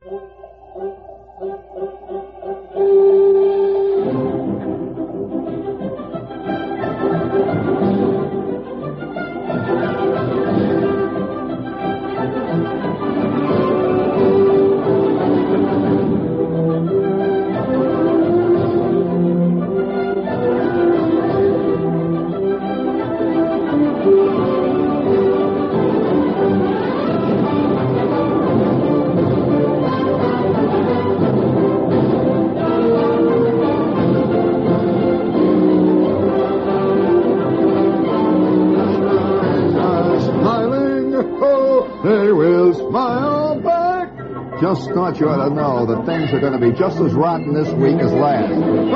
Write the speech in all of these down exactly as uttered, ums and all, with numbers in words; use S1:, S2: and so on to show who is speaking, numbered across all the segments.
S1: Just thought you ought to know that things are going to be just as rotten this week as last.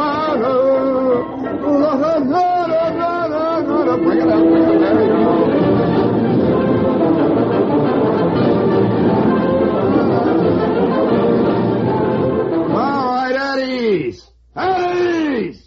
S1: Bring it up, bring it up. There you go. All right, at ease. At ease.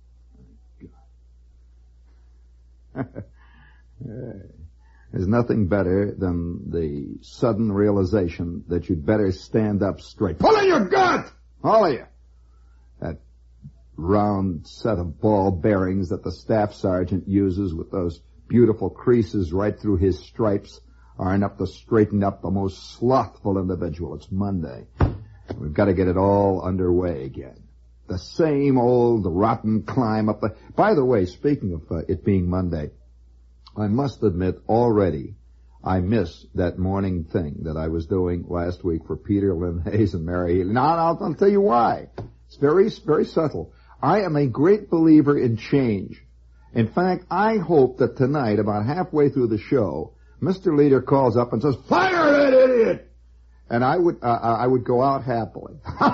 S1: There's nothing better than the sudden realization that you'd better stand up straight. Pull in your gut! All of you. That round set of ball bearings that the staff sergeant uses with those beautiful creases right through his stripes are enough to straighten up the most slothful individual. It's Monday. We've got to get it all underway again. The same old rotten climb up the... By the way, speaking of uh, it being Monday, I must admit already I miss that morning thing that I was doing last week for Peter Lynn Hayes and Mary Healy. Now, I'll, I'll tell you why. It's very, very subtle. I am a great believer in change. In fact, I hope that tonight, about halfway through the show, Mister Leader calls up and says, "Fire that idiot!" And I would, uh, I would go out happily.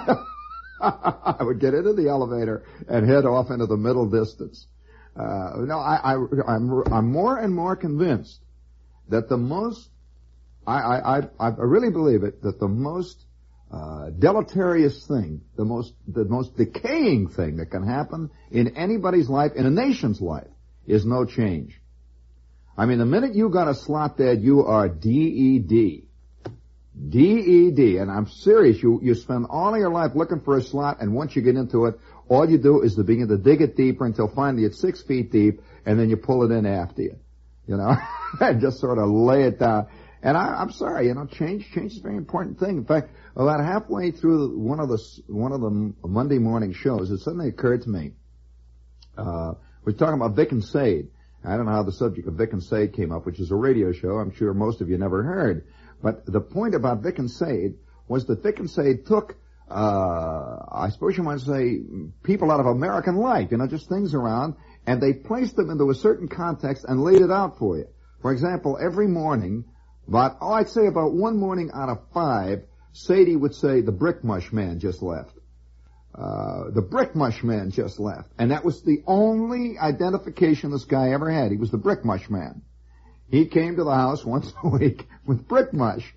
S1: I would get into the elevator and head off into the middle distance. Uh, no, I, I, I'm, I'm more and more convinced that the most, I, I, I, I really believe it, that the most, uh, deleterious thing, the most, the most decaying thing that can happen in anybody's life, in a nation's life, is no change. I mean, the minute you got a slot dead, you are D E D. D E D. And I'm serious, you, you spend all of your life looking for a slot, and once you get into it, all you do is to begin to dig it deeper until finally it's six feet deep, and then you pull it in after you. You know, and just sort of lay it down. And I, I'm sorry, you know, change, change is a very important thing. In fact, about halfway through one of the, one of the Monday morning shows, it suddenly occurred to me, uh, we're talking about Vic and Sade. I don't know how the subject of Vic and Sade came up, which is a radio show I'm sure most of you never heard. But the point about Vic and Sade was that Vic and Sade took, uh, I suppose you might say, people out of American life, you know, just things around, and they placed them into a certain context and laid it out for you. For example, every morning, about, oh, I'd say about one morning out of five, Sadie would say, "The brick mush man just left." Uh, the brick mush man just left. And that was the only identification this guy ever had. He was the brick mush man. He came to the house once a week with brick mush.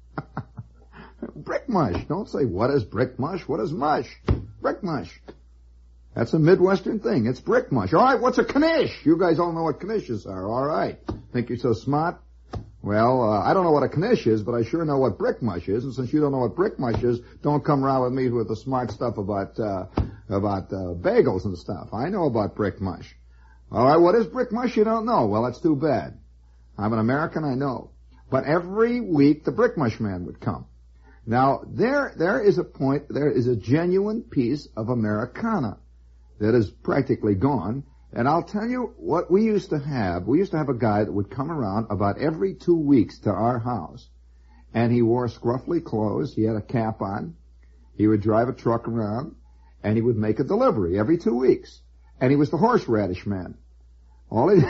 S1: Brick mush. Don't say, "What is brick mush?" What is mush? Brick mush. That's a Midwestern thing. It's brick mush. All right, what's a knish? You guys all know what knishes are. All right. Think you're so smart? Well, uh, I don't know what a knish is, but I sure know what brick mush is. And since you don't know what brick mush is, don't come around with me with the smart stuff about uh, about uh, bagels and stuff. I know about brick mush. All right, what is brick mush? You don't know. Well, that's too bad. I'm an American, I know. But every week, the brick mush man would come. Now, there, there is a point, there is a genuine piece of Americana that is practically gone. And I'll tell you what we used to have. We used to have a guy that would come around about every two weeks to our house. And he wore scruffy clothes. He had a cap on. He would drive a truck around. And he would make a delivery every two weeks. And he was the horseradish man. All he...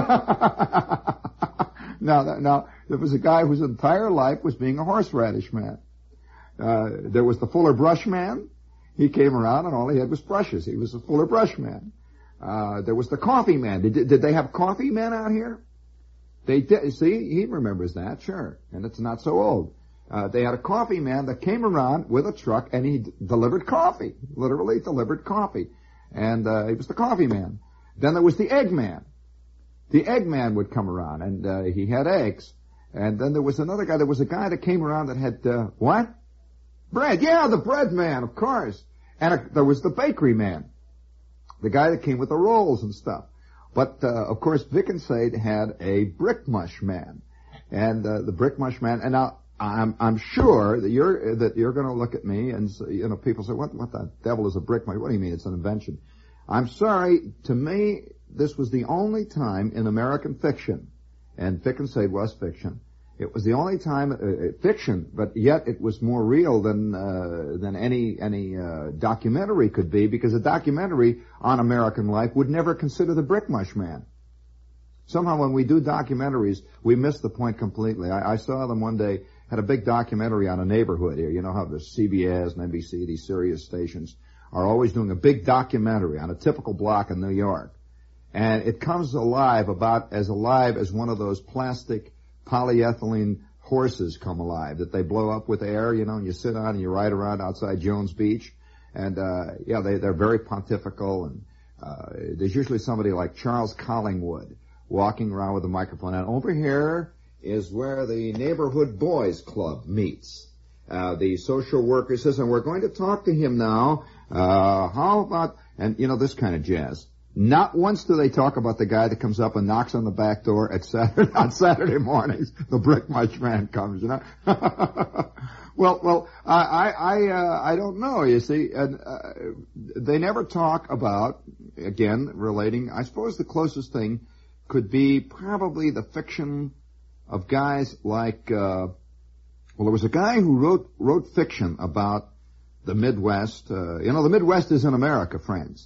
S1: now, now, there was a guy whose entire life was being a horseradish man. Uh, there was the Fuller brush man. He came around and all he had was brushes. He was a Fuller brush man. Uh, there was the coffee man. Did, did they have coffee men out here? They did. See, he remembers that, sure. And it's not so old. Uh, they had a coffee man that came around with a truck and he d- delivered coffee. Literally delivered coffee. And, uh, he was the coffee man. Then there was the egg man. The egg man would come around and, uh, he had eggs. And then there was another guy. There was a guy that came around that had, uh, what? Bread, yeah, the bread man, of course. And a, there was the bakery man, the guy that came with the rolls and stuff. But, uh, of course, Vic and Sade had a brick mush man. And, uh, the brick mush man, and now, I'm, I'm sure that you're, that you're gonna look at me and, you know, people say, what, what the devil is a brick mush? What do you mean? It's an invention. I'm sorry, to me, this was the only time in American fiction, and Vic and Sade was fiction, it was the only time, uh, fiction, but yet it was more real than, uh, than any, any, uh, documentary could be, because a documentary on American life would never consider the brick mush man. Somehow when we do documentaries, we miss the point completely. I, I saw them one day, had a big documentary on a neighborhood here. You know how the C B S and N B C, these Sirius stations, are always doing a big documentary on a typical block in New York. And it comes alive about as alive as one of those plastic polyethylene horses come alive that they blow up with air, you know, and you sit on and you ride around outside Jones Beach. And, uh, yeah, they, they're very pontifical, and, uh, there's usually somebody like Charles Collingwood walking around with a microphone. And over here is where the Neighborhood Boys Club meets. Uh, the social worker says, and we're going to talk to him now. Uh, how about, and you know, this kind of jazz. Not once do they talk about the guy that comes up and knocks on the back door at Saturday, on Saturday mornings. The brick mush man comes, you know. well, well, I, I, uh, I don't know, you see, and, uh, they never talk about, again, relating, I suppose the closest thing could be probably the fiction of guys like, uh, well, there was a guy who wrote, wrote fiction about the Midwest, uh, you know, the Midwest is in America, friends.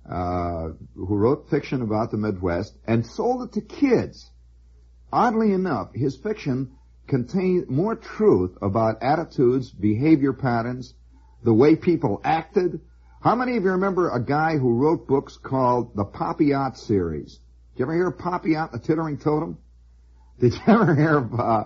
S1: Uh, who wrote fiction about the Midwest and sold it to kids. Oddly enough, his fiction contained more truth about attitudes, behavior patterns, the way people acted. How many of you remember a guy who wrote books called the Papilliot series? Did you ever hear of Papilliot, the Tittering Totem? Did you ever hear of, uh,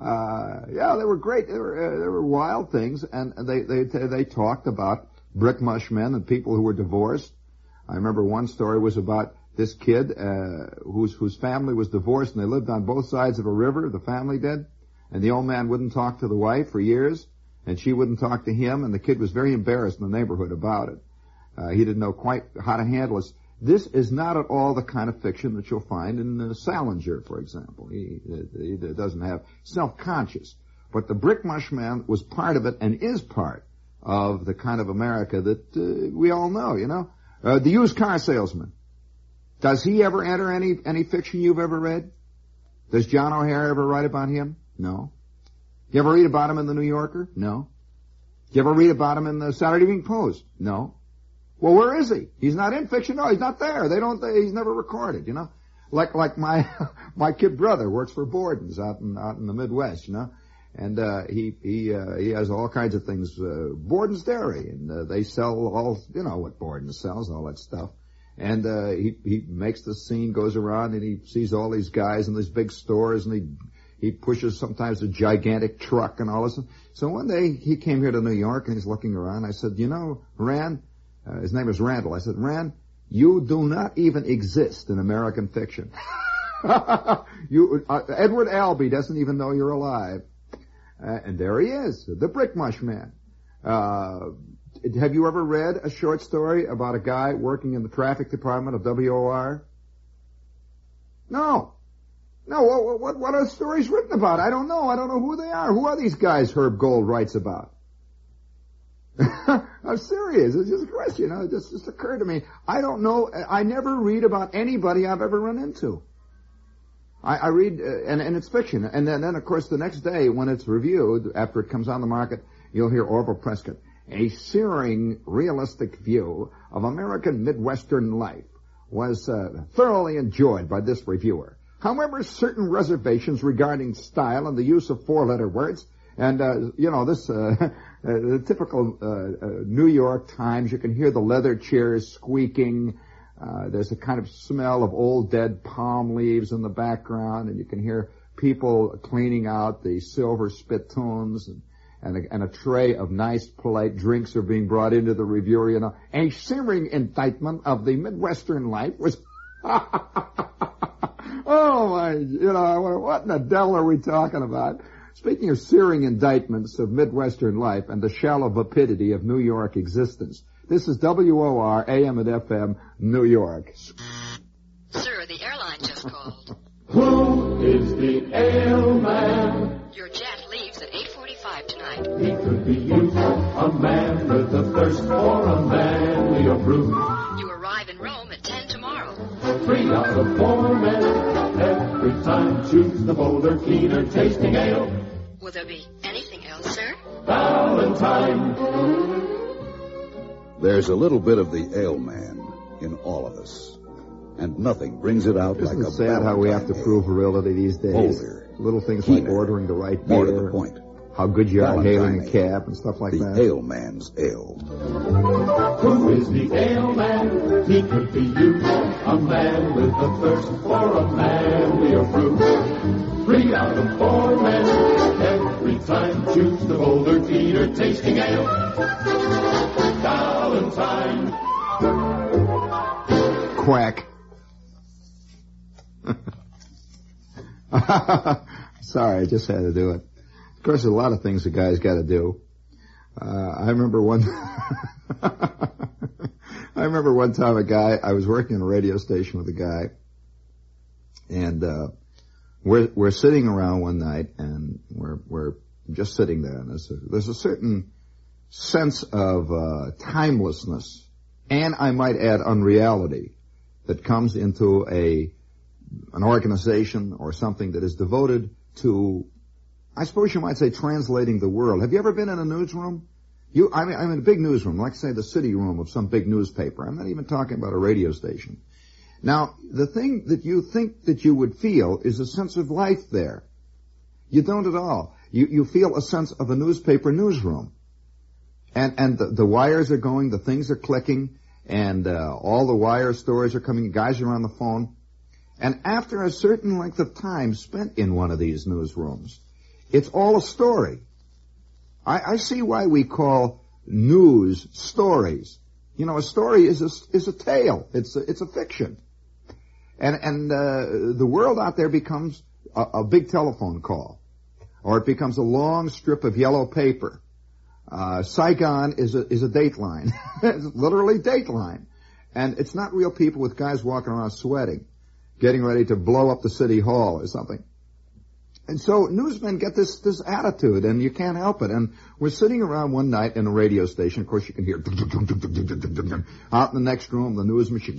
S1: uh, yeah, they were great. They were, uh, they were wild things, and they, they, they talked about brick mush men and people who were divorced. I remember one story was about this kid, uh, whose, whose family was divorced, and they lived on both sides of a river, the family did, and the old man wouldn't talk to the wife for years, and she wouldn't talk to him, and the kid was very embarrassed in the neighborhood about it. Uh, he didn't know quite how to handle it. This is not at all the kind of fiction that you'll find in uh, Salinger, for example. He, he doesn't have self-conscious. But the brick mush man was part of it and is part of the kind of America that uh, we all know, you know. Uh, the used car salesman. Does he ever enter any, any fiction you've ever read? Does John O'Hare ever write about him? No. You ever read about him in the New Yorker? No. You ever read about him in the Saturday Evening Post? No. Well, where is he? He's not in fiction. No, he's not there. They don't, they, he's never recorded, you know. Like, like my, my kid brother works for Borden's out in, out in the Midwest, you know. And, uh, he, he, uh, he has all kinds of things, uh, Borden's Dairy, and, uh, they sell all, you know what Borden sells, all that stuff. And, uh, he, he makes the scene, goes around, and he sees all these guys in these big stores, and he, he pushes sometimes a gigantic truck and all this. So one day, he came here to New York, and he's looking around. I said, you know, Rand, uh, his name is Randall. I said, Rand, you do not even exist in American fiction. you, uh, Edward Albee doesn't even know you're alive. Uh, and there he is, the brick mush man. Uh, have you ever read a short story about a guy working in the traffic department of W O R? No. No, what, what, what are the stories written about? I don't know. I don't know who they are. Who are these guys Herb Gold writes about? I'm serious. It's just a question. You know, it just, just occurred to me. I don't know. I never read about anybody I've ever run into. I, I read, uh, and, and it's fiction. And then, then, of course, the next day when it's reviewed, after it comes on the market, you'll hear Orville Prescott. A searing, realistic view of American Midwestern life was uh, thoroughly enjoyed by this reviewer. However, certain reservations regarding style and the use of four-letter words, and, uh, you know, this, uh, uh, the typical uh, uh, New York Times, you can hear the leather chairs squeaking. Uh, there's a kind of smell of old dead palm leaves in the background, and you can hear people cleaning out the silver spittoons, and, and, a, and a tray of nice, polite drinks are being brought into the reviewer, you know. A searing indictment of the Midwestern life was, oh my, you know, what in the devil are we talking about? Speaking of searing indictments of Midwestern life and the shallow vapidity of New York existence, this is W O R A M and F M, New York.
S2: Sir, the airline just called.
S3: Who is the ailman?
S2: Your jet leaves at eight forty-five tonight.
S3: He could be you, a man with a thirst for a manlier brew.
S2: You arrive in Rome at ten tomorrow.
S3: Three out of four men every time choose the bolder, keener tasting ale.
S2: Will there be anything else, sir?
S3: Valentine.
S4: There's a little bit of the ailman in all of us, and nothing brings it out
S1: Isn't
S4: like
S1: it
S4: a
S1: sad how we have to
S4: Valentine
S1: prove
S4: ale.
S1: virility these days?
S4: Bolder,
S1: Little things
S4: keener,
S1: like ordering the right
S4: more
S1: beer,
S4: to the point.
S1: how good you are
S4: Valentine
S1: hailing a
S4: ale.
S1: cab and stuff like
S4: The
S1: that.
S4: ailman's ale.
S3: Who is the ailman? He could be you, a man with a thirst for a manlier brew. Three out of four men every time choose the bolder, keener tasting ale. Valentine.
S1: Quack. Sorry, I just had to do it. Of course, there's a lot of things a guy's got to do. Uh, I remember one. I remember one time a guy. I was working in a radio station with a guy, and uh, we're we're sitting around one night, and we're we're just sitting there, and there's a, there's a certain sense of uh, timelessness, and I might add unreality, that comes into a an organization or something that is devoted to, I suppose you might say, translating the world. Have you ever been in a newsroom? You, I mean, I'm in a big newsroom, like say the city room of some big newspaper. I'm not even talking about a radio station. Now, the thing that you think that you would feel is a sense of life there. You don't at all. You, you feel a sense of a newspaper newsroom. And, and the, the wires are going, the things are clicking, and uh, all the wire stories are coming, guys are on the phone. And after a certain length of time spent in one of these newsrooms, it's all a story. I, I see why we call news stories. You know, a story is a, is a tale. It's a, it's a fiction. And, and uh, the world out there becomes a, a big telephone call. Or it becomes a long strip of yellow paper. Uh, Saigon is a, is a dateline. It's literally dateline. And it's not real people with guys walking around sweating, getting ready to blow up the city hall or something. And so newsmen get this, this attitude, and you can't help it. And we're sitting around one night in a radio station. Of course, you can hear out in the next room, the news machine.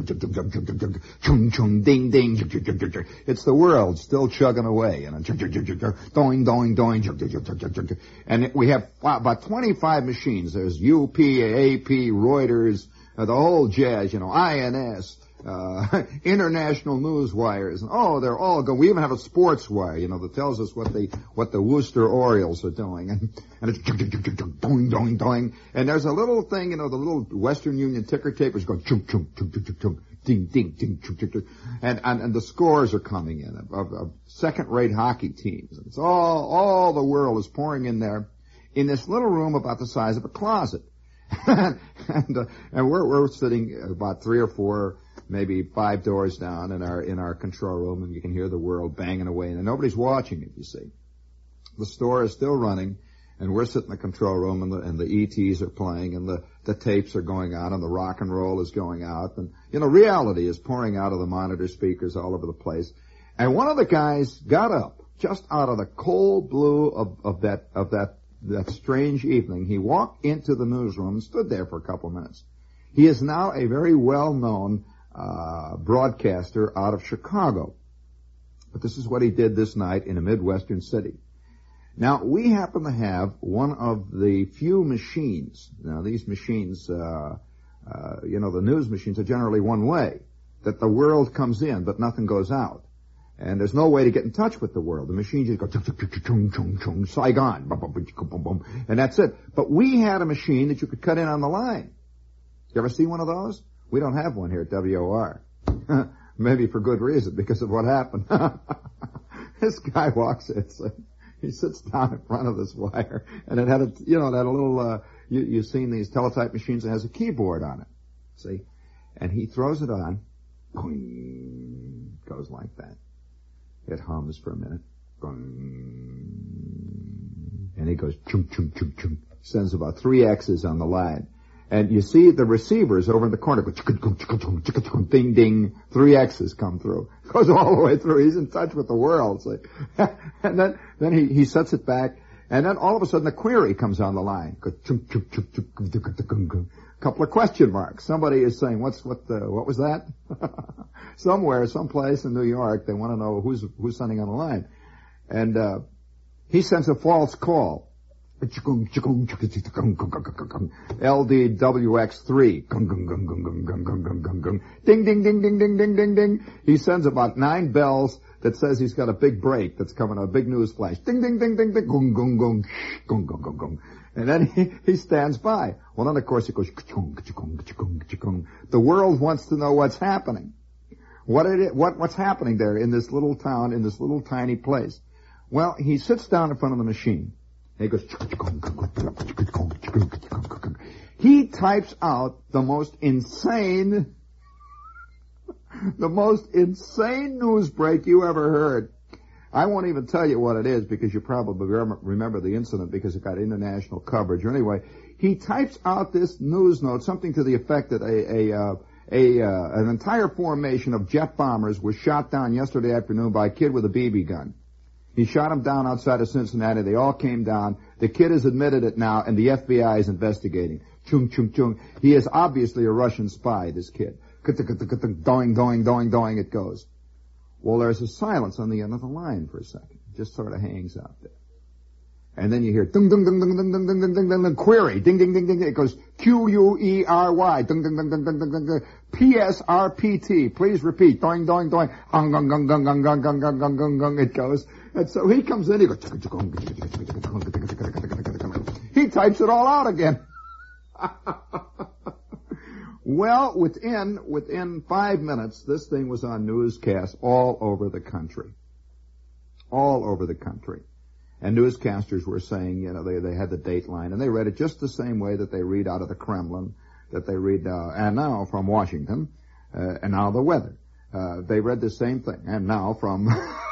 S1: Ding, ding. It's the world still chugging away. You know, doing, doing, doing. And we have about twenty-five machines. There's U P, A P, Reuters, uh, the whole jazz, you know, I N S. Uh, international news wires. And, oh, they're all go. We even have a sports wire, you know, that tells us what the, what the Worcester Orioles are doing. And, and it's doing, doing, doing. And there's a little thing, you know, the little Western Union ticker tape is going chunk, chunk, chunk, chunk, chunk, ding, ding, ding, chunk, chunk, chunk. And, and, and the scores are coming in of, of, of second-rate hockey teams. And it's all, all the world is pouring in there in this little room about the size of a closet. and, uh, and we're, we're sitting about three or four, maybe five doors down in our in our control room, and you can hear the world banging away, and nobody's watching it, you see. The store is still running, and we're sitting in the control room, and the, and the E Ts are playing, and the, the tapes are going out, and the rock and roll is going out, and, you know, reality is pouring out of the monitor speakers all over the place. And one of the guys got up, just out of the cold blue of, of that of that that strange evening. He walked into the newsroom and stood there for a couple of minutes. He is now a very well-known Uh, broadcaster out of Chicago. But this is what he did this night in a Midwestern city. Now, we happen to have one of the few machines. Now, these machines, uh, uh, you know, the news machines are generally one way, that the world comes in, but nothing goes out. And there's no way to get in touch with the world. The machines just go, chung, chung, chung, Saigon, and that's it. But we had a machine that you could cut in on the line. You ever see one of those? We don't have one here at W O R. Maybe for good reason, because of what happened. This guy walks in, so he sits down in front of this wire, and it had a, you know, it had a little, uh, you, you've seen these teletype machines that has a keyboard on it. See? And he throws it on. Goes like that. It hums for a minute. And he goes, chung, chung, chung, chung. Sends about three X's on the line. And you see the receivers over in the corner go, ding, ding, three X's come through. Goes all the way through. He's in touch with the world. So, and then, then he, he sets it back. And then all of a sudden a query comes on the line. A couple of question marks. Somebody is saying, what's, what, the, what was that? Somewhere, someplace in New York, they want to know who's, who's sending on the line. And, uh, he sends a false call. L D W X three. Ding, ding, ding, ding, ding, ding, ding, ding. He sends about nine bells that says he's got a big break that's coming, a big news flash. Ding, ding, ding, ding, ding, gung, gung, gung, gung, gung, gung, gung. And then he, he stands by. Well, then of course he goes, the world wants to know what's happening. What it, what, what's happening there in this little town, in this little tiny place? Well, he sits down in front of the machine. And he goes, he types out the most insane, the most insane news break you ever heard. I won't even tell you what it is because you probably remember the incident because it got international coverage. Or anyway, he types out this news note, something to the effect that a, a, uh, a, uh, an entire formation of jet bombers was shot down yesterday afternoon by a kid with a B B gun. He shot him down outside of Cincinnati. They all came down. The kid has admitted it now, and the F B I is investigating. Chung, chung, chung. He is obviously a Russian spy, this kid. Doing, doing, doing, doing, it goes. Well, there's a silence on the end of the line for a second. It just sort of hangs out there. And then you hear ding, ding, ding, ding, ding, ding, ding, ding, ding, ding, query, ding, ding, ding, ding, it goes Q U E R Y, ding, ding, ding, ding, ding, ding, ding, ding, P S R P T, please repeat, doing, doing, doing, hung, gung, gung, gung, gung, gung, gung, gung, gung, gung, gung, it goes. And so he comes in, he goes, he types it all out again. Well, within, within five minutes, this thing was on newscasts all over the country. All over the country. And newscasters were saying, you know, they, they had the dateline, and they read it just the same way that they read out of the Kremlin, that they read, uh, and now from Washington, uh, and now the weather. Uh, they read the same thing, and now from...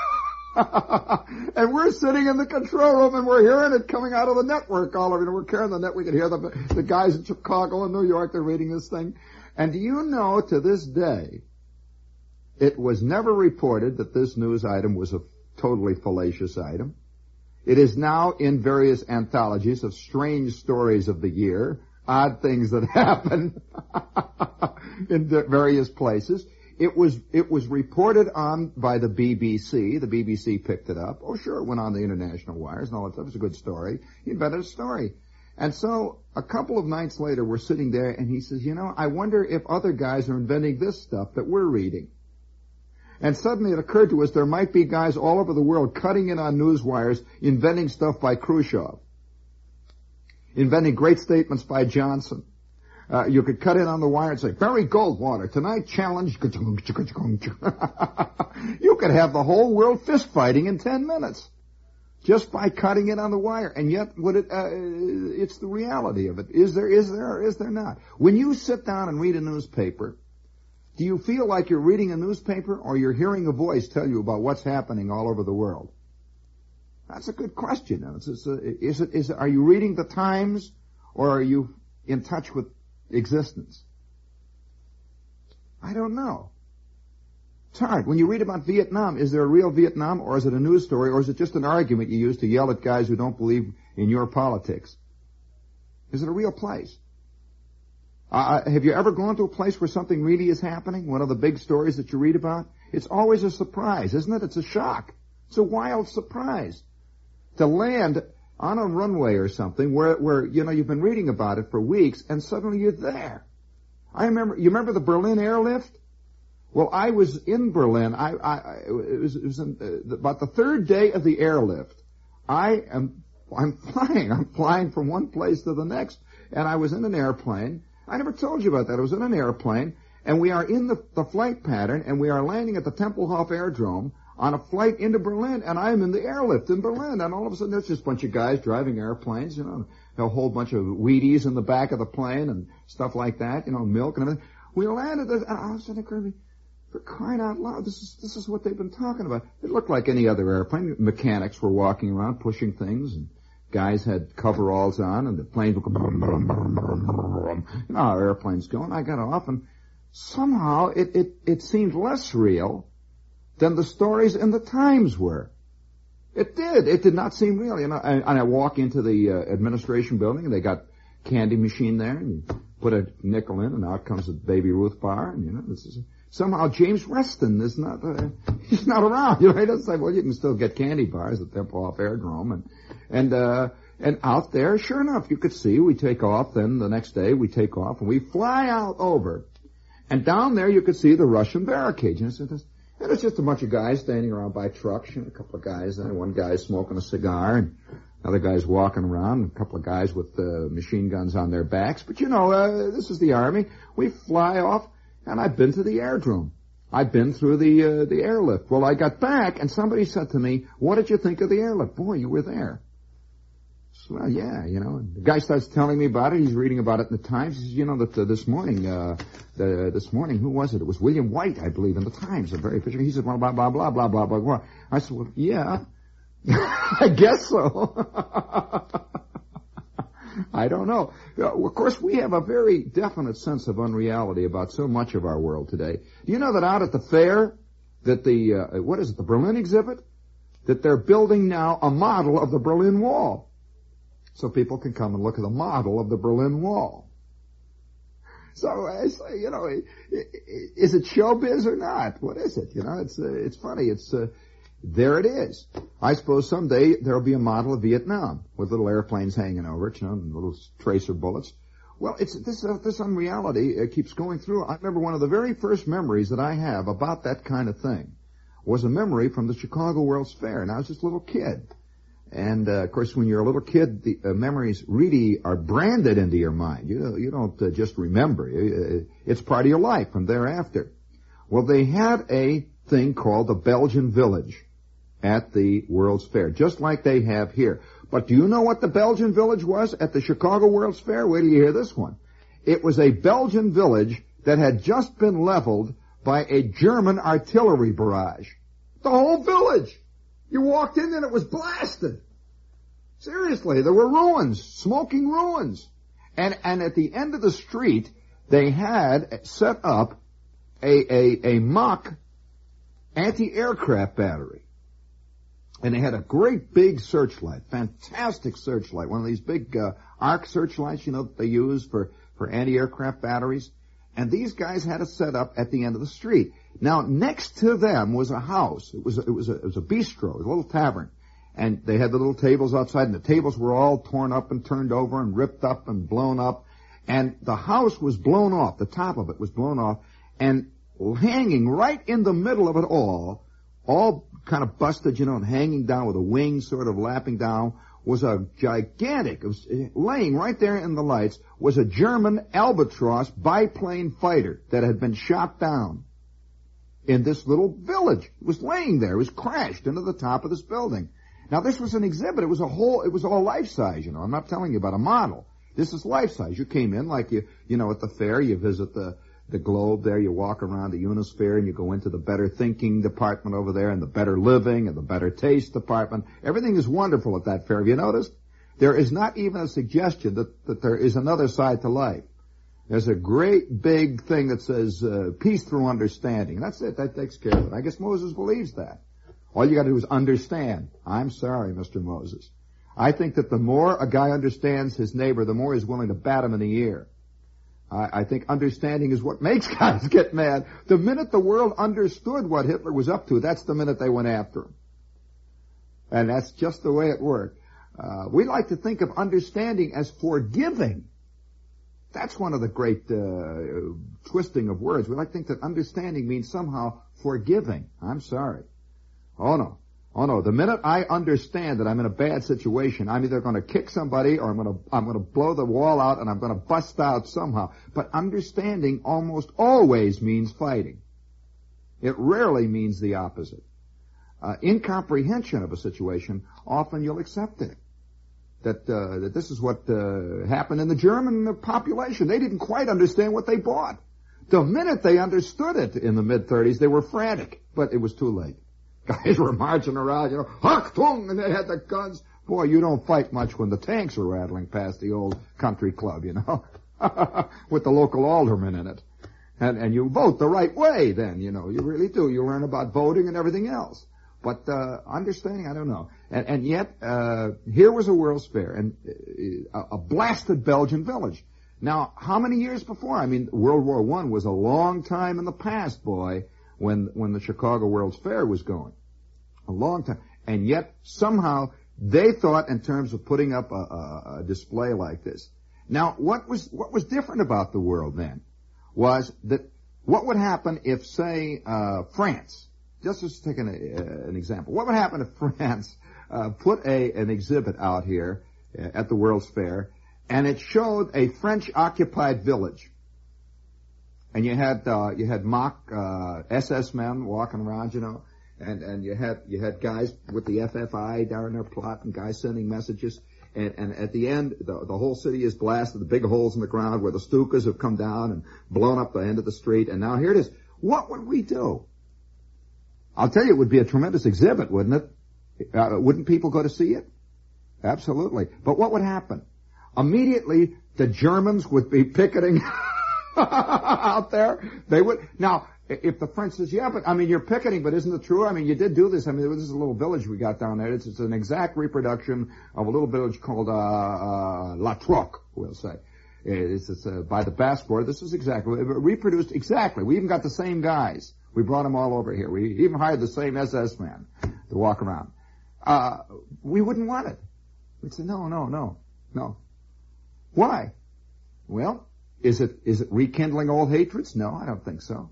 S1: And we're sitting in the control room and we're hearing it coming out of the network all over. You know, we're carrying the net. We can hear the, the guys in Chicago and New York, they're reading this thing. And do you know, to this day, it was never reported that this news item was a totally fallacious item. It is now in various anthologies of strange stories of the year, odd things that happen in various places. It was, it was reported on by the B B C. The B B C picked it up. Oh, sure, it went on the international wires and all that stuff. It was a good story. He invented a story. And so, a couple of nights later, we're sitting there and he says, you know, I wonder if other guys are inventing this stuff that we're reading. And suddenly it occurred to us there might be guys all over the world cutting in on news wires, inventing stuff by Khrushchev. Inventing great statements by Johnson. Uh, you could cut in on the wire and say, Barry Goldwater, tonight challenge. You could have the whole world fist fighting in ten minutes. Just by cutting in on the wire. And yet, would it, uh, it's the reality of it. Is there, is there, or is there not? When you sit down and read a newspaper, do you feel like you're reading a newspaper or you're hearing a voice tell you about what's happening all over the world? That's a good question. It's, it's a, is it, is it, are you reading the Times or are you in touch with existence? I don't know. It's hard. When you read about Vietnam, is there a real Vietnam or is it a news story or is it just an argument you use to yell at guys who don't believe in your politics? Is it a real place? Uh, have you ever gone to a place where something really is happening? One of the big stories that you read about? It's always a surprise, isn't it? It's a shock. It's a wild surprise. To land on a runway or something where, where, you know, you've been reading about it for weeks and suddenly you're there. I remember, you remember the Berlin airlift? Well, I was in Berlin. I, I, it was, it was in, uh, about the third day of the airlift. I am, I'm flying. I'm flying from one place to the next. And I was in an airplane. I never told you about that. I was in an airplane and we are in the, the flight pattern and we are landing at the Tempelhof Airdrome on a flight into Berlin, and I'm in the airlift in Berlin, and all of a sudden there's just a bunch of guys driving airplanes, you know, a whole bunch of Wheaties in the back of the plane and stuff like that, you know, milk and everything. We landed, and all of a sudden it occurred to me, For crying out loud, this is this is what they've been talking about. It looked like any other airplane. Mechanics were walking around pushing things, and guys had coveralls on, and the plane would go brum, brum, brum, brum, brum. You know how airplanes go. And I got off, and somehow it, it, it seemed less real than the stories in the Times were. It did. It did not seem real. You know, and, and I walk into the uh, administration building, and they got candy machine there, and you put a nickel in, and out comes a Baby Ruth bar, and you know, this is somehow James Reston is not, uh, he's not around. You know, he doesn't say, well, you can still get candy bars at Tempelhof Aerodrome, and and uh, and out there, sure enough, you could see we take off. Then the next day we take off, and we fly out over, and down there you could see the Russian barricades. You know, so this, and it's just a bunch of guys standing around by trucks. You know, a couple of guys there. One guy's smoking a cigar, and other guys walking around, a couple of guys with uh, machine guns on their backs. But, you know, uh, this is the Army. We fly off, and I've been to the aerodrome. I've been through the uh, the airlift. Well, I got back, and somebody said to me, what did you think of the airlift? Boy, you were there. So, well, yeah, you know. The guy starts telling me about it. He's reading about it in the Times. He says, you know, that uh, this morning, uh, the, this morning, who was it? It was William White, I believe, in the Times, a very picture. He said, well, blah, blah, blah, blah, blah, blah, blah. I said, well, yeah. I guess so. I don't know. Of course, we have a very definite sense of unreality about so much of our world today. Do you know that out at the fair, that the, uh, what is it, the Berlin exhibit? That they're building now a model of the Berlin Wall. So people can come and look at the model of the Berlin Wall. So I say, you know, is it showbiz or not? What is it? You know, it's, uh, it's funny. It's, uh, There it is. I suppose someday there'll be a model of Vietnam with little airplanes hanging over it, you know, and little tracer bullets. Well, it's this uh, this unreality uh, keeps going through. I remember one of the very first memories that I have about that kind of thing was a memory from the Chicago World's Fair, and I was just a little kid. And uh, of course, when you're a little kid, the uh, memories really are branded into your mind. You you don't uh, just remember; it's part of your life from thereafter. Well, they had a thing called the Belgian Village at the World's Fair, just like they have here. But do you know what the Belgian Village was at the Chicago World's Fair? Wait till you hear this one. It was a Belgian village that had just been leveled by a German artillery barrage. The whole village. You walked in and it was blasted. Seriously, there were ruins, smoking ruins. And, and at the end of the street, they had set up a, a, a mock anti-aircraft battery. And they had a great big searchlight, fantastic searchlight, one of these big uh, arc searchlights, you know, that they use for, for anti-aircraft batteries. And these guys had it set up at the end of the street. Now, next to them was a house. It was a, it was a, it was a bistro, it was a little tavern. And they had the little tables outside, and the tables were all torn up and turned over and ripped up and blown up. And the house was blown off, the top of it was blown off, and hanging right in the middle of it all, all kind of busted, you know, and hanging down with a wing sort of lapping down, was a gigantic, it was laying right there in the lights, was a German Albatross biplane fighter that had been shot down in this little village. It was laying there. It was crashed into the top of this building. Now, this was an exhibit. It was a whole, it was all life-size, you know. I'm not telling you about a model. This is life-size. You came in like you, you know, at the fair, you visit the the globe there, you walk around the Unisphere, and you go into the better thinking department over there, and the better living, and the better taste department. Everything is wonderful at that fair. Have you noticed? There is not even a suggestion that, that there is another side to life. There's a great big thing that says, uh, peace through understanding. That's it. That takes care of it. I guess Moses believes that. All you gotta do is understand. I'm sorry, Mister Moses. I think that the more a guy understands his neighbor, the more he's willing to bat him in the ear. I think understanding is what makes guys get mad. The minute the world understood what Hitler was up to, that's the minute they went after him. And that's just the way it worked. Uh, we like to think of understanding as forgiving. That's one of the great uh, twisting of words. We like to think that understanding means somehow forgiving. I'm sorry. Oh, no. Oh, no. The minute I understand that I'm in a bad situation, I'm either going to kick somebody or I'm going to, I'm going to blow the wall out and I'm going to bust out somehow. But understanding almost always means fighting. It rarely means the opposite. Uh, incomprehension of a situation, often you'll accept it. That, uh, that this is what, uh, happened in the German population. They didn't quite understand what they bought. The minute they understood it in the mid-thirties, they were frantic, but it was too late. Guys were marching around, you know, Achtung, and they had the guns. Boy, you don't fight much when the tanks are rattling past the old country club, you know, with the local alderman in it. And, and you vote the right way then, you know, you really do. You learn about voting and everything else. But, uh, understanding, I don't know. And, and yet, uh, here was a World's Fair, and uh, a blasted Belgian village. Now, how many years before? I mean, World War One was a long time in the past, boy, when, when the Chicago World's Fair was going. A long time. And yet, somehow, they thought in terms of putting up a, a, a display like this. Now, what was, what was different about the world then was that what would happen if, say, uh, France, just just take an, uh, an example, what would happen if France, uh, put a, an exhibit out here uh, at the World's Fair, and it showed a French-occupied village. And you had, uh, you had mock, uh, S S men walking around, you know, and, and you had, you had guys with the F F I down there plotting, guys sending messages, and, and at the end, the, the whole city is blasted, the big holes in the ground where the Stukas have come down and blown up the end of the street, and now here it is. What would we do? I'll tell you, it would be a tremendous exhibit, wouldn't it? Uh, wouldn't people go to see it? Absolutely. But what would happen? Immediately, the Germans would be picketing out there. They would. Now, if the French says, yeah, but, I mean, you're picketing, but isn't it true? I mean, you did do this. I mean, this is a little village we got down there. It's, it's an exact reproduction of a little village called, uh, uh, La Troque, we'll say. It's, it's uh, by the Basque border. This is exactly, reproduced exactly. We even got the same guys. We brought them all over here. We even hired the same S S man to walk around. Uh, we wouldn't want it. We'd say, no, no, no, no. Why? Well, is it, is it rekindling old hatreds? No, I don't think so.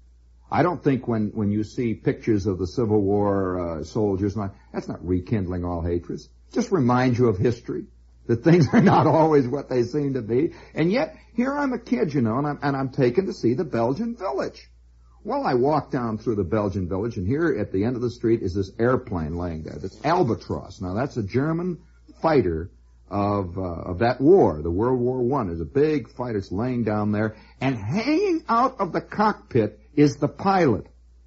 S1: I don't think when, when you see pictures of the Civil War, uh, soldiers, not, that's not rekindling all hatreds. Just remind you of history. That things are not always what they seem to be. And yet, here I'm a kid, you know, and I'm, and I'm taken to see the Belgian village. Well, I walk down through the Belgian village, and here at the end of the street is this airplane laying there. That's Albatross. Now, that's a German fighter of, uh, of that war, the World War One. There's a big fighter that's laying down there, and hanging out of the cockpit is the pilot.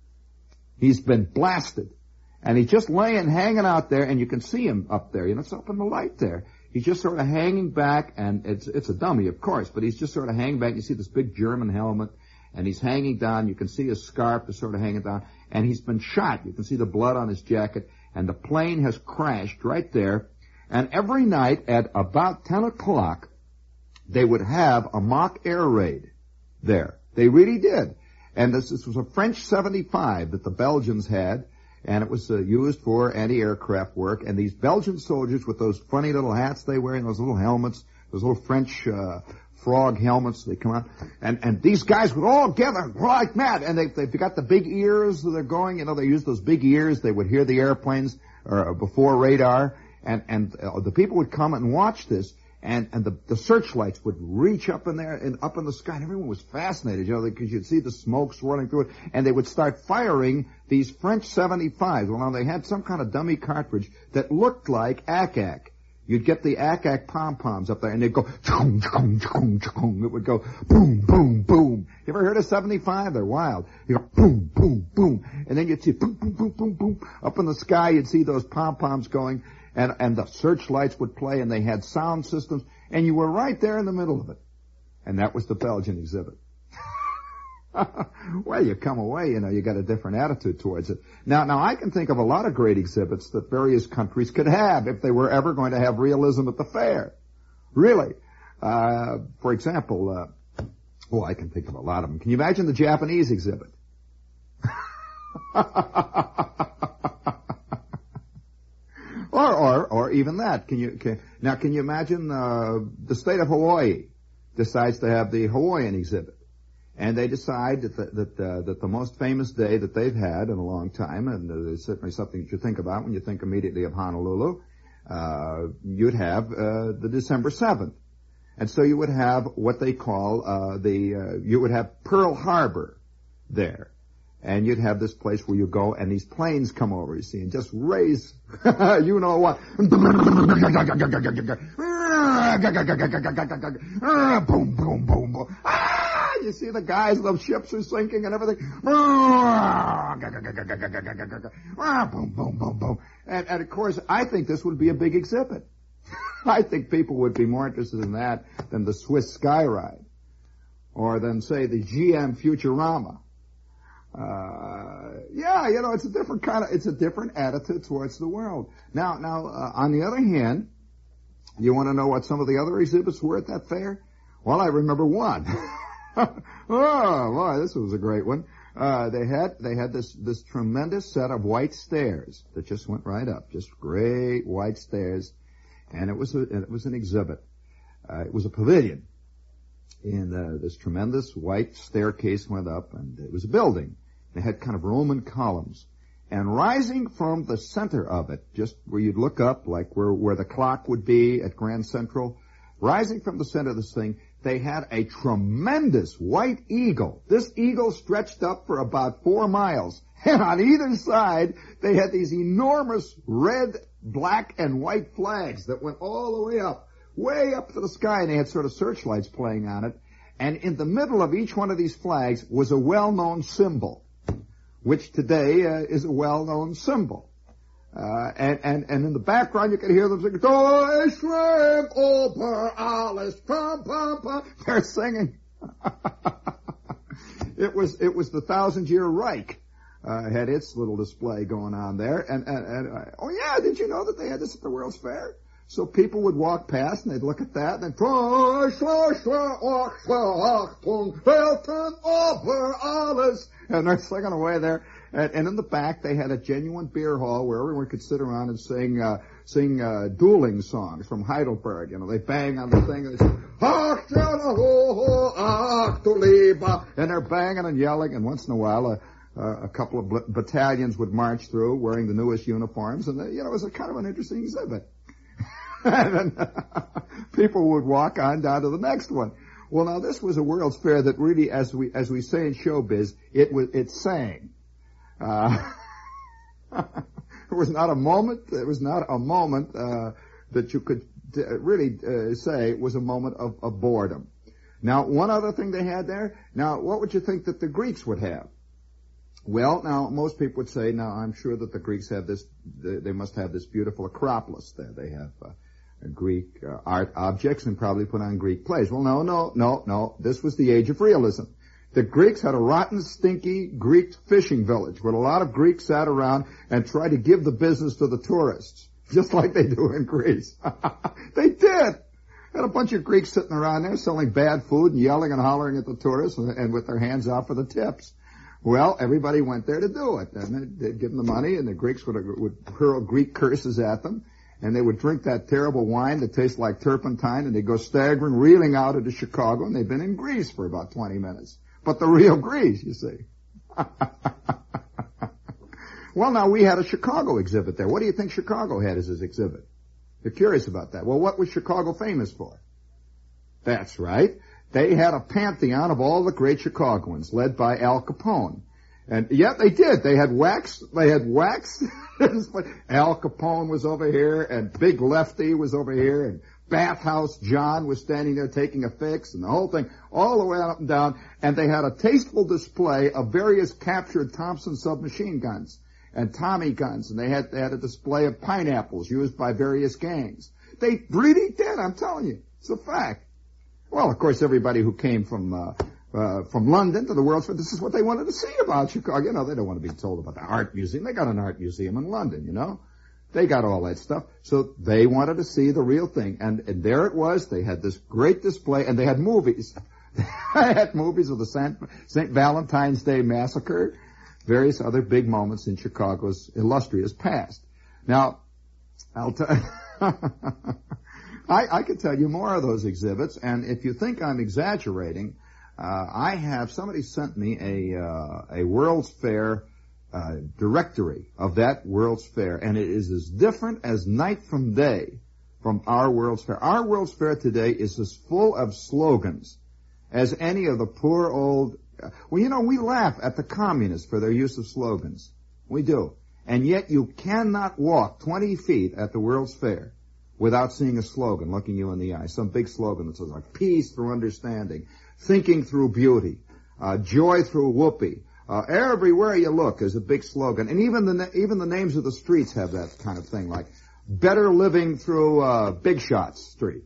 S1: He's been blasted. And he's just laying, hanging out there, and you can see him up there. You know, it's up in the light there. He's just sort of hanging back, and it's, it's a dummy, of course, but he's just sort of hanging back. You see this big German helmet, and he's hanging down. You can see his scarf is sort of hanging down, and he's been shot. You can see the blood on his jacket, and the plane has crashed right there. And every night at about ten o'clock, they would have a mock air raid there. They really did. And this, this was a French seventy-five that the Belgians had, and it was uh, used for anti-aircraft work. And these Belgian soldiers with those funny little hats they wear and those little helmets, those little French uh, frog helmets, they come out. And, and these guys would all gather like mad. And they, they've got the big ears that they're going, you know, they use those big ears. They would hear the airplanes uh, before radar. And, and uh, the people would come and watch this. And, and the, the searchlights would reach up in there and up in the sky, and everyone was fascinated, you know, because you'd see the smoke swirling through it, and they would start firing these French seventy-fives. Well, now they had some kind of dummy cartridge that looked like A C A C. You'd get the A C A C pom-poms up there, and they'd go, chung, chung, chung, chung. It would go boom, boom, boom. You ever heard of seventy-five? They're wild. You go boom, boom, boom. And then you'd see boom, boom, boom, boom, boom. Up in the sky, you'd see those pom-poms going. And, and the searchlights would play, and they had sound systems, and you were right there in the middle of it. And that was the Belgian exhibit. Well, you come away, you know, you got a different attitude towards it. Now, now I can think of a lot of great exhibits that various countries could have if they were ever going to have realism at the fair. Really. Uh, for example, uh, oh, I can think of a lot of them. Can you imagine the Japanese exhibit? Or, or, or even that. Can you, can, now can you imagine, uh, the state of Hawaii decides to have the Hawaiian exhibit. And they decide that the, that, uh, that the most famous day that they've had in a long time, and uh, there's certainly something that you think about when you think immediately of Honolulu, uh, you'd have, uh, the December seventh. And so you would have what they call, uh, the, uh, you would have Pearl Harbor there. And you'd have this place where you go, and these planes come over, you see, and just raise, you know what, boom, boom, boom, boom. Ah, You see the guys, those ships are sinking and everything. Boom, boom, boom, boom. And, and of course, I think this would be a big exhibit. I think people would be more interested in that than the Swiss Sky Ride. Or than, say, the G M Futurama. Uh, yeah, you know, it's a different kind of, it's a different attitude towards the world. Now, now, uh, on the other hand, you want to know what some of the other exhibits were at that fair? Well, I remember one. Oh, boy, this was a great one. Uh, they had, they had this, this tremendous set of white stairs that just went right up. Just great white stairs. And it was a, it was an exhibit. Uh, it was a pavilion. And, uh, this tremendous white staircase went up, and it was a building. They had kind of Roman columns. And rising from the center of it, just where you'd look up, like where, where the clock would be at Grand Central, rising from the center of this thing, they had a tremendous white eagle. This eagle stretched up for about four miles. And on either side, they had these enormous red, black, and white flags that went all the way up, way up to the sky, and they had sort of searchlights playing on it. And in the middle of each one of these flags was a well-known symbol, which today uh, is a well-known symbol. Uh, and, and, and in the background you could hear them singing, Deutschland über alles, pum, pum, pum. They're singing. It was, it was the Thousand Year Reich, uh, had its little display going on there. And, and, and uh, oh yeah, did you know that they had this at the World's Fair? So people would walk past and they'd look at that and then, and they're singing away there. And, and in the back, they had a genuine beer hall where everyone could sit around and sing, uh, sing, uh, dueling songs from Heidelberg. You know, they bang on the thing and they say, Ach, ach, du Lieber, and they're banging and yelling, and once in a while, a, a couple of battalions would march through wearing the newest uniforms, and, you know, it was a kind of an interesting exhibit. And then people would walk on down to the next one. Well, now, this was a World's Fair that really, as we, as we say in showbiz, it was, it sang. Uh, it was not a moment, it was not a moment, uh, that you could t- really, uh, say was a moment of, of boredom. Now, one other thing they had there, now, what would you think that the Greeks would have? Well, now, most people would say, now, I'm sure that the Greeks have this, they must have this beautiful Acropolis there. They have, uh, Greek uh, art objects and probably put on Greek plays. Well, no, no, no, no. This was the age of realism. The Greeks had a rotten, stinky Greek fishing village where a lot of Greeks sat around and tried to give the business to the tourists, just like they do in Greece. They did. Had a bunch of Greeks sitting around there selling bad food and yelling and hollering at the tourists and, and with their hands out for the tips. Well, everybody went there to do it. And they'd, they'd give them the money, and the Greeks would, would hurl Greek curses at them. And they would drink that terrible wine that tastes like turpentine, and they'd go staggering, reeling out into Chicago, and they'd been in Greece for about twenty minutes. But the real Greece, you see. Well, now, we had a Chicago exhibit there. What do you think Chicago had as its exhibit? You're curious about that. Well, what was Chicago famous for? That's right. They had a pantheon of all the great Chicagoans, led by Al Capone. And yet they did. They had wax, they had wax. Al Capone was over here, and Big Lefty was over here, and Bathhouse John was standing there taking a fix, and the whole thing, all the way up and down. And they had a tasteful display of various captured Thompson submachine guns and Tommy guns, and they had, they had a display of pineapples used by various gangs. They really did, I'm telling you. It's a fact. Well, of course, everybody who came from, uh, Uh, from London to the World's Fair, this is what they wanted to see about Chicago. You know, they don't want to be told about the art museum. They got an art museum in London, you know. They got all that stuff. So they wanted to see the real thing. And, and there it was. They had this great display, and they had movies. They had movies of the Saint Valentine's Day Massacre, various other big moments in Chicago's illustrious past. Now, I'll tell I, I could tell you more of those exhibits, and if you think I'm exaggerating, Uh, I have, somebody sent me a, uh, a World's Fair, uh, directory of that World's Fair, and it is as different as night from day from our World's Fair. Our World's Fair today is as full of slogans as any of the poor old, uh, well, you know, we laugh at the communists for their use of slogans. We do. And yet you cannot walk twenty feet at the World's Fair without seeing a slogan looking you in the eye, some big slogan that says like peace through understanding, thinking through beauty, uh, joy through whoopee. Uh, everywhere you look is a big slogan, and even the even the names of the streets have that kind of thing, like better living through uh, Big Shots Street.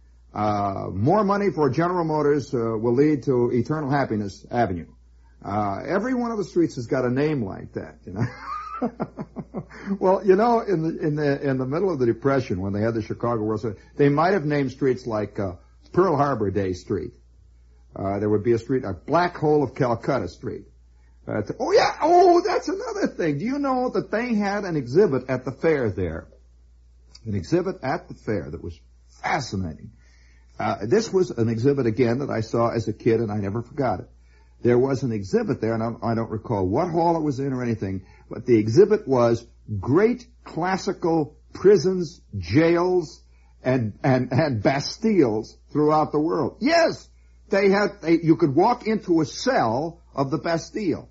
S1: Uh, more money for General Motors uh, will lead to Eternal Happiness Avenue. Uh, every one of the streets has got a name like that, you know. Well, you know, in the in the in the middle of the Depression, when they had the Chicago World Series, they might have named streets like uh, Pearl Harbor Day Street. Uh, there would be a street like Black Hole of Calcutta Street. Uh, to, oh yeah, oh that's another thing. Do you know that they had an exhibit at the fair there? An exhibit at the fair that was fascinating. Uh, this was an exhibit again that I saw as a kid, and I never forgot it. There was an exhibit there, and I don't, I don't recall what hall it was in or anything, but the exhibit was great classical prisons, jails, and and and Bastilles throughout the world. Yes, they had. They, you could walk into a cell of the Bastille.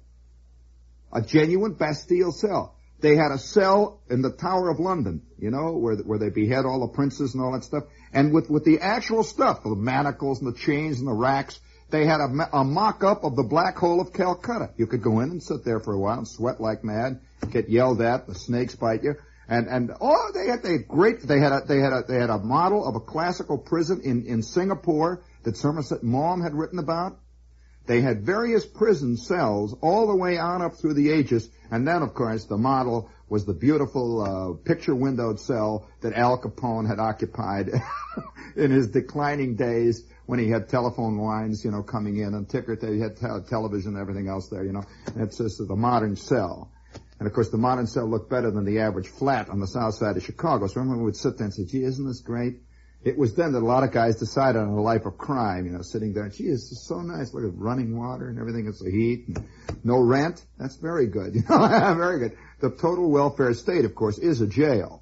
S1: A genuine Bastille cell. They had a cell in the Tower of London, you know, where where they behead all the princes and all that stuff. And with, with the actual stuff, the manacles and the chains and the racks, they had a, a mock-up of the Black Hole of Calcutta. You could go in and sit there for a while and sweat like mad, get yelled at, the snakes bite you. And, and, oh, they had, they had great, they had a, they had a, they had a model of a classical prison in, in Singapore that Somerset Maugham had written about. They had various prison cells all the way on up through the ages, and then, of course, the model was the beautiful uh, picture-windowed cell that Al Capone had occupied in his declining days when he had telephone lines, you know, coming in, and ticker, he had te- television and everything else there, you know. And it's just the modern cell. And, of course, the modern cell looked better than the average flat on the south side of Chicago. So everyone would sit there and say, gee, isn't this great? It was then that a lot of guys decided on a life of crime, you know, sitting there. Gee, this is so nice. Look at running water and everything. It's the heat. And no rent. That's very good. You know, very good. The total welfare state, of course, is a jail.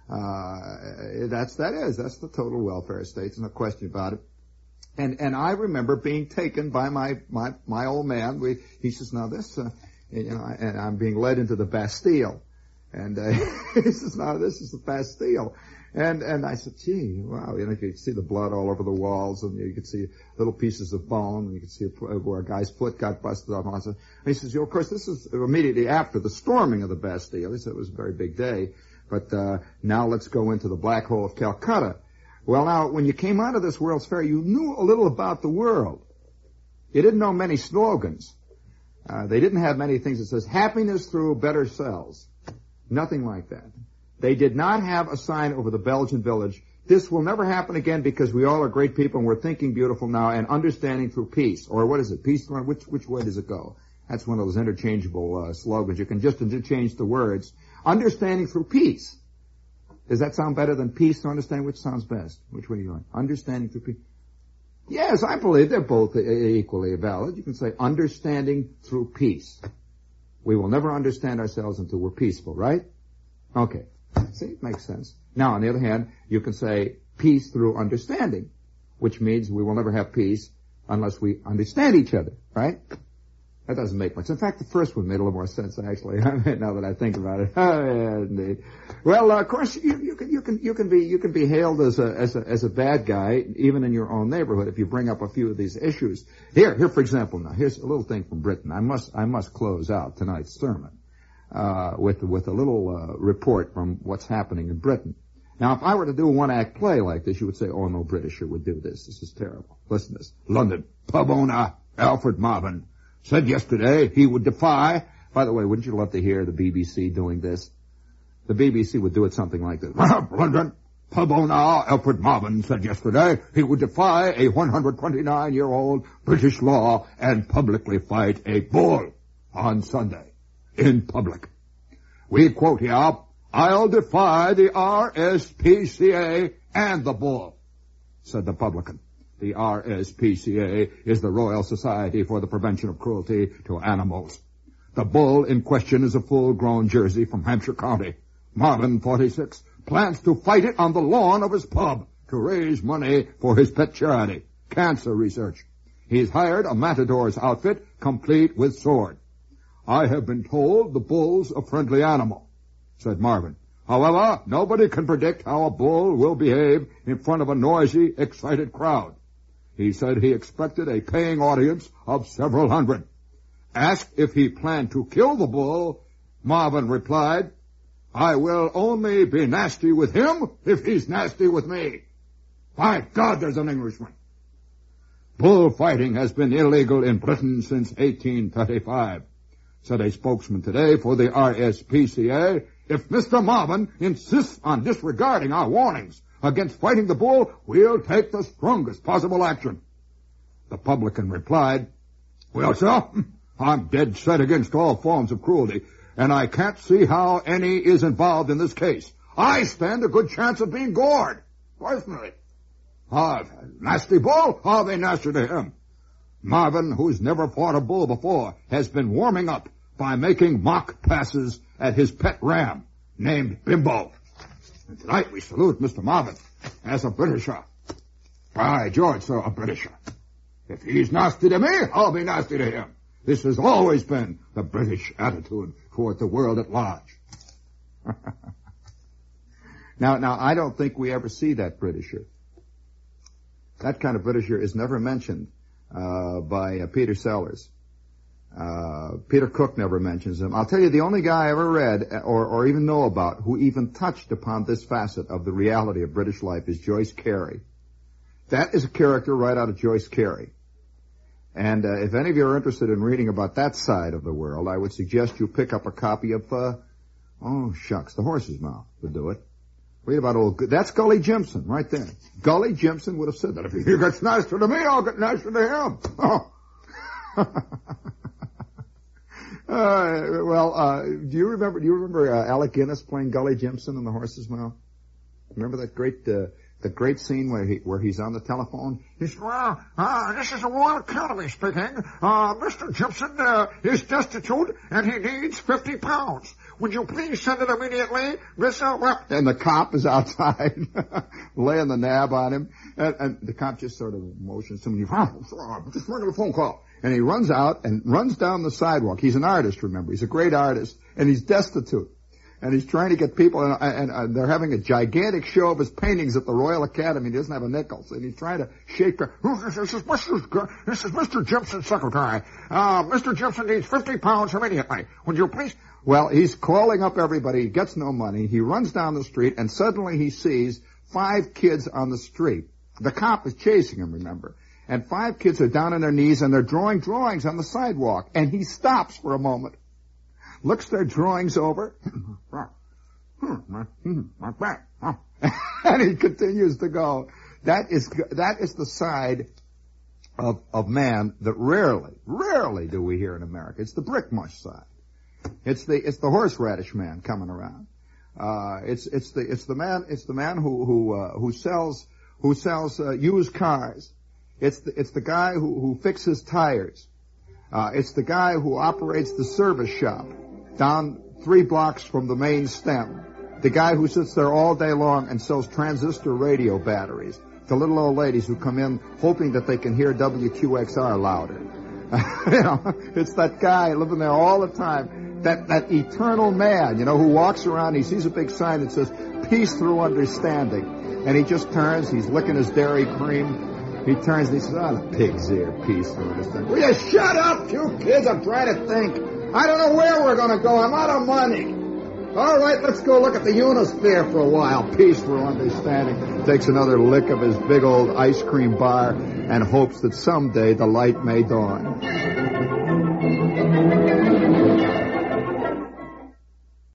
S1: Uh, that's, that is, that's the total welfare state. There's no question about it. And, and I remember being taken by my, my, my old man. We, he says, now this, uh, you know, and I'm being led into the Bastille. And, uh, he says, now this is the Bastille. And, and I said, gee, wow, you know, you could see the blood all over the walls, and you could see little pieces of bone, and you could see where a guy's foot got busted off. And he says, you know, of course, this is immediately after the storming of the Bastille. He said it was a very big day. But, uh, now let's go into the Black Hole of Calcutta. Well, now, when you came out of this World's Fair, you knew a little about the world. You didn't know many slogans. Uh, they didn't have many things that says, happiness through better cells. Nothing like that. They did not have a sign over the Belgian village. This will never happen again because we all are great people and we're thinking beautiful now and understanding through peace. Or what is it? Peace through, which, which way does it go? That's one of those interchangeable uh, slogans. You can just interchange the words. Understanding through peace. Does that sound better than peace to understand? Which sounds best? Which way are you going? Understanding through peace. Yes, I believe they're both equally valid. You can say understanding through peace. We will never understand ourselves until we're peaceful, right? Okay. See, it makes sense. Now, on the other hand, you can say peace through understanding, which means we will never have peace unless we understand each other, right? That doesn't make much sense. In fact, the first one made a little more sense, actually, now that I think about it. Oh, yeah, indeed. Well, uh, of course, you, you can, you can, you can be, you can be hailed as a, as a, as a bad guy, even in your own neighborhood, if you bring up a few of these issues. Here, here, for example, now, here's a little thing from Britain. I must, I must close out tonight's sermon. Uh, with, with a little, uh, report from what's happening in Britain. Now, if I were to do a one-act play like this, you would say, oh, no Britisher would do this. This is terrible. Listen to this. London pub owner Alfred Marvin said yesterday he would defy, by the way, wouldn't you love to hear the B B C doing this? The B B C would do it something like this. London pub owner Alfred Marvin said yesterday he would defy a one hundred twenty-nine year old British law and publicly fight a bull on Sunday. In public. We quote here, I'll defy the R S P C A and the bull, said the publican. The R S P C A is the Royal Society for the Prevention of Cruelty to Animals. The bull in question is a full-grown Jersey from Hampshire County. Marvin, forty-six, plans to fight it on the lawn of his pub to raise money for his pet charity, cancer research. He's hired a matador's outfit complete with sword. I have been told the bull's a friendly animal, said Marvin. However, nobody can predict how a bull will behave in front of a noisy, excited crowd. He said he expected a paying audience of several hundred. Asked if he planned to kill the bull, Marvin replied, I will only be nasty with him if he's nasty with me. By God, there's an Englishman. Bullfighting has been illegal in Britain since eighteen thirty-five, said a spokesman today for the R S P C A. If Mister Marvin insists on disregarding our warnings against fighting the bull, we'll take the strongest possible action. The publican replied, well, sir, I'm dead set against all forms of cruelty, and I can't see how any is involved in this case. I stand a good chance of being gored, personally. Ah, nasty bull, I'll be nasty to him. Marvin, who's never fought a bull before, has been warming up by making mock passes at his pet ram, named Bimbo. And tonight we salute Mister Marvin as a Britisher. By George, sir, a Britisher. If he's nasty to me, I'll be nasty to him. This has always been the British attitude toward the world at large. now, now, I don't think we ever see that Britisher. That kind of Britisher is never mentioned uh, by uh, Peter Sellers. Uh, Peter Cook never mentions him. I'll tell you, the only guy I ever read or, or even know about who even touched upon this facet of the reality of British life is Joyce Carey. That is a character right out of Joyce Carey. And uh, if any of you are interested in reading about that side of the world, I would suggest you pick up a copy of, uh, oh, shucks, The Horse's Mouth would do it. Read about old, that's Gully Jimson right there. Gully Jimson would have said that. If he gets nicer to me, I'll get nicer to him. Oh. uh, well, uh, do you remember, do you remember uh, Alec Guinness playing Gully Jimson in The Horse's Mouth? Remember that great, uh, the great scene where he, where he's on the telephone? He's, well, uh, this is the Royal Academy speaking. Uh, Mister Jimson, uh, is destitute and he needs fifty pounds. Would you please send it immediately, Mister Well, and the cop is outside, laying the nab on him, and, and the cop just sort of motions to him, oh, just making a phone call. And he runs out and runs down the sidewalk. He's an artist, remember. He's a great artist, and he's destitute. And he's trying to get people, and, and, and they're having a gigantic show of his paintings at the Royal Academy. He doesn't have a nickel, and he's trying to shake her. This is Mister This is Mister Jimson's secretary. Uh, Mister Jimson needs fifty pounds immediately. Would you please? Well, he's calling up everybody. He gets no money. He runs down the street, and suddenly he sees five kids on the street. The cop is chasing him, remember. And five kids are down on their knees, and they're drawing drawings on the sidewalk. And he stops for a moment, looks their drawings over, and he continues to go. That is that is the side of of man that rarely, rarely do we hear in America. It's the brick mush side. It's the it's the horseradish man coming around. Uh, it's it's the it's the man it's the man who who uh, who sells who sells uh, used cars. It's the it's the guy who who fixes tires. Uh, it's the guy who operates the service shop down three blocks from the main stem. The guy who sits there all day long and sells transistor radio batteries to little old ladies who come in hoping that they can hear W Q X R louder. You know, it's that guy living there all the time. That, that eternal man, you know, who walks around, he sees a big sign that says, peace through understanding. And he just turns, he's licking his dairy cream. He turns and he says, oh, the pig's ear, peace through understanding. Will you shut up, you kids? I'm trying to think. I don't know where we're going to go. I'm out of money. All right, let's go look at the Unisphere for a while. Peace through understanding. Takes another lick of his big old ice cream bar and hopes that someday the light may dawn.